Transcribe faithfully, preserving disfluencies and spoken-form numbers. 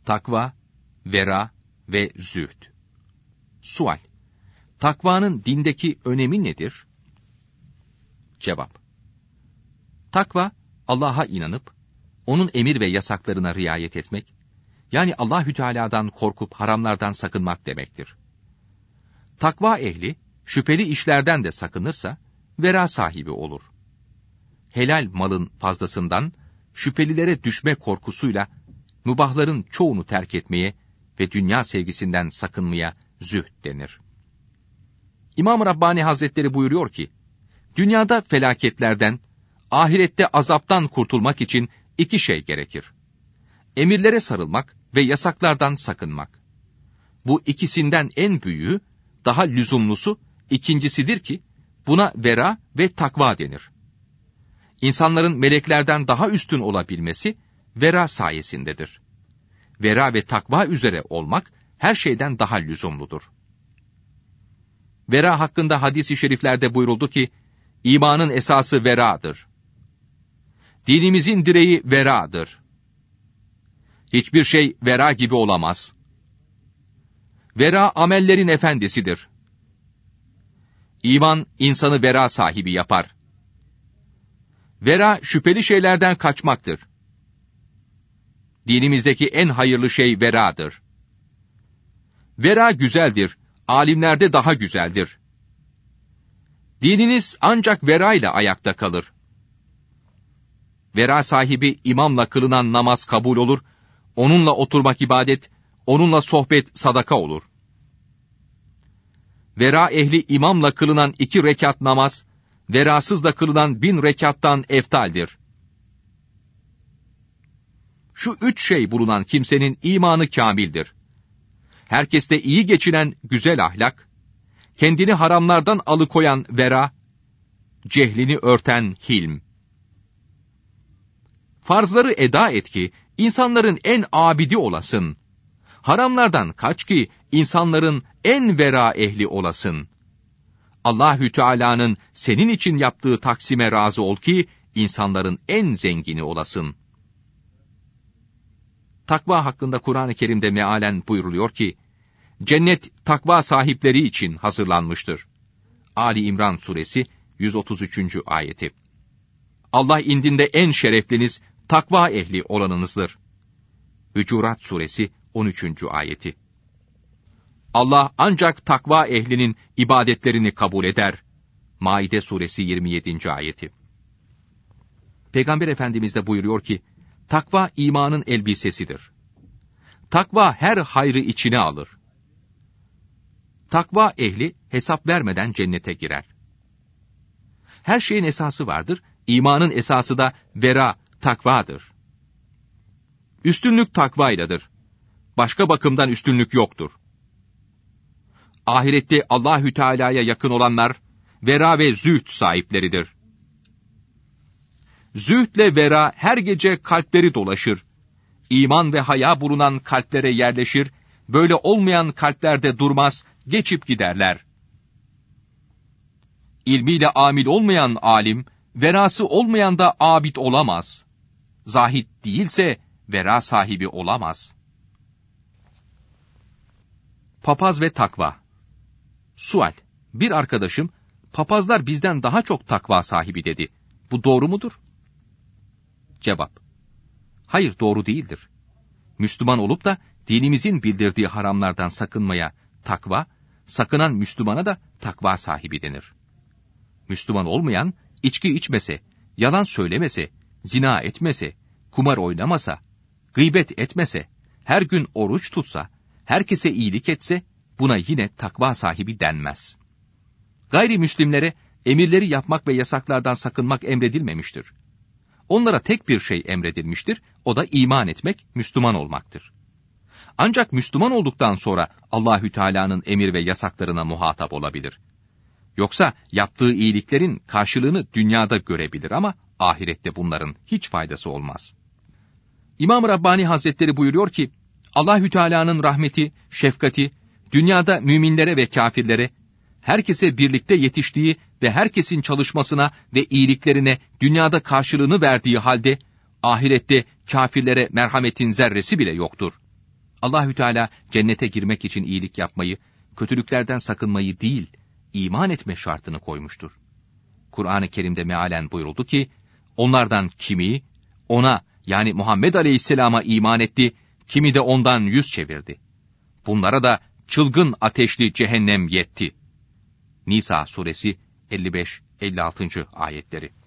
Takva, vera ve zühd. Sual: Takvanın dindeki önemi nedir? Cevap: Takva, Allah'a inanıp, onun emir ve yasaklarına riayet etmek, yani Allahü Teala'dan korkup haramlardan sakınmak demektir. Takva ehli, şüpheli işlerden de sakınırsa, vera sahibi olur. Helal malın fazlasından, şüphelilere düşme korkusuyla, mübahların çoğunu terk etmeye ve dünya sevgisinden sakınmaya zühd denir. İmam-ı Rabbani Hazretleri buyuruyor ki, dünyada felaketlerden, ahirette azaptan kurtulmak için iki şey gerekir. Emirlere sarılmak ve yasaklardan sakınmak. Bu ikisinden en büyüğü, daha lüzumlusu ikincisidir ki, buna vera ve takva denir. İnsanların meleklerden daha üstün olabilmesi, vera sayesindedir. Vera ve takva üzere olmak, her şeyden daha lüzumludur. Vera hakkında hadis-i şeriflerde buyuruldu ki, imanın esası veradır. Dinimizin direği veradır. Hiçbir şey vera gibi olamaz. Vera amellerin efendisidir. İman insanı vera sahibi yapar. Vera şüpheli şeylerden kaçmaktır. Dinimizdeki en hayırlı şey veradır. Vera güzeldir, alimlerde daha güzeldir. Dininiz ancak vera ile ayakta kalır. Vera sahibi imamla kılınan namaz kabul olur, onunla oturmak ibadet, onunla sohbet sadaka olur. Vera ehli imamla kılınan iki rekat namaz, verasızla kılınan bin rekattan eftaldir. Şu üç şey bulunan kimsenin imanı kâmildir. Herkeste iyi geçinen güzel ahlak, kendini haramlardan alıkoyan vera, cehlini örten hilm. Farzları eda et ki, insanların en abidi olasın. Haramlardan kaç ki, insanların en vera ehli olasın. Allahü Teala'nın senin için yaptığı taksime razı ol ki, insanların en zengini olasın. Takva hakkında Kur'an-ı Kerim'de mealen buyruluyor ki, cennet takva sahipleri için hazırlanmıştır. Ali İmran suresi yüz otuz üçüncü ayeti. Allah indinde en şerefliniz, takva ehli olanınızdır. Hucurat suresi on üçüncü ayeti. Allah ancak takva ehlinin ibadetlerini kabul eder. Maide suresi yirmi yedinci ayeti. Peygamber Efendimiz de buyuruyor ki, takva imanın elbisesidir. Takva her hayrı içine alır. Takva ehli hesap vermeden cennete girer. Her şeyin esası vardır, imanın esası da vera, takvadır. Üstünlük takvayladır. Başka bakımdan üstünlük yoktur. Ahirette Allahü Teala'ya yakın olanlar, vera ve zühd sahipleridir. Zühdle vera her gece kalpleri dolaşır. İman ve haya bulunan kalplere yerleşir, böyle olmayan kalplerde durmaz, geçip giderler. İlmiyle amil olmayan alim, verası olmayan da abid olamaz. Zahid değilse, vera sahibi olamaz. Papaz ve takva. Sual: Bir arkadaşım, papazlar bizden daha çok takva sahibi dedi. Bu doğru mudur? Cevap: Hayır, doğru değildir. Müslüman olup da dinimizin bildirdiği haramlardan sakınmaya takva, sakınan Müslümana da takva sahibi denir. Müslüman olmayan, içki içmese, yalan söylemese, zina etmese, kumar oynamasa, gıybet etmese, her gün oruç tutsa, herkese iyilik etse, buna yine takva sahibi denmez. Gayrimüslimlere emirleri yapmak ve yasaklardan sakınmak emredilmemiştir. Onlara tek bir şey emredilmiştir, o da iman etmek, Müslüman olmaktır. Ancak Müslüman olduktan sonra Allahü Teala'nın emir ve yasaklarına muhatap olabilir. Yoksa yaptığı iyiliklerin karşılığını dünyada görebilir ama ahirette bunların hiç faydası olmaz. İmam-ı Rabbani Hazretleri buyuruyor ki, Allahü Teala'nın rahmeti, şefkati, dünyada müminlere ve kâfirlere, herkese birlikte yetiştiği ve herkesin çalışmasına ve iyiliklerine dünyada karşılığını verdiği halde, ahirette kâfirlere merhametin zerresi bile yoktur. Allahü Teala cennete girmek için iyilik yapmayı, kötülüklerden sakınmayı değil, iman etme şartını koymuştur. Kur'an-ı Kerim'de mealen buyuruldu ki, onlardan kimi ona yani Muhammed Aleyhisselam'a iman etti, kimi de ondan yüz çevirdi. Bunlara da çılgın ateşli cehennem yetti. Nisa suresi elli beş elli altı. ayetleri.